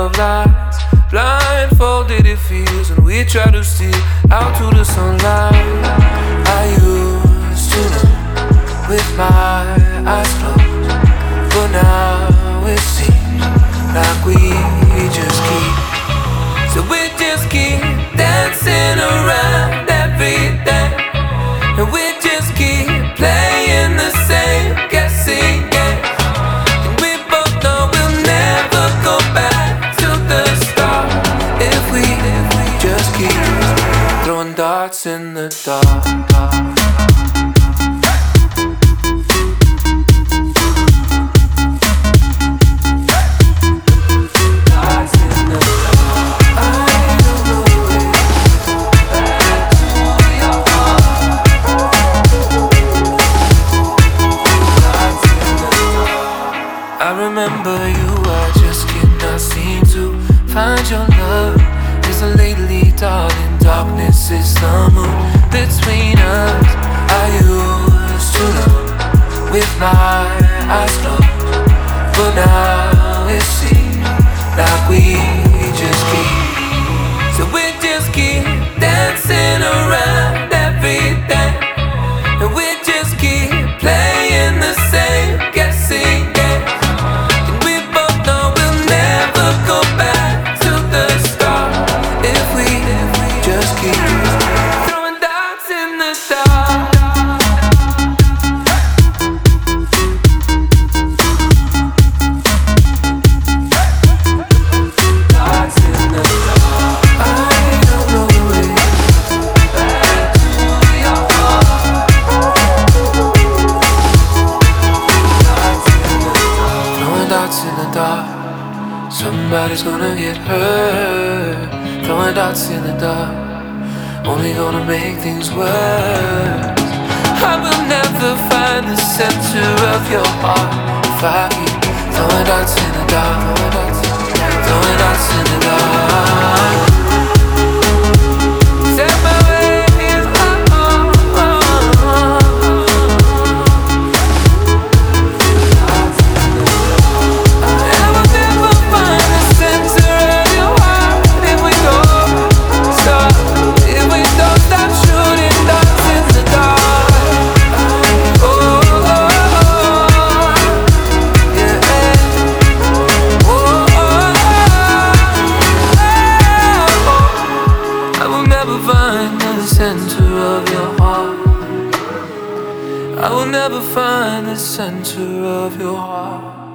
of lights. Blindfolded it feels, and we try to steal out to the sunlight. I used to know with my eyes closed, but now it seems like we just keep. So we just keep dancing around everything, and we just keep playing the same guessing game. And we both know we'll never go back to the start if we just keep throwing darts in the dark. I remember you, I just cannot seem to find your love. There's a lately, darling, darkness is the moon between us. I used to know with my eyes closed, but now it seems like we just keep. So we just keep dancing around everything, and we just keep playing the same guessing game. In the dark, somebody's gonna get hurt. Throwing dots in the dark, only gonna make things worse. I will never find the center of your heart if I keep throwing dots in the dark, throwing dots in the dark. Set my ways on. Center of your heart, I will never find the center of your heart.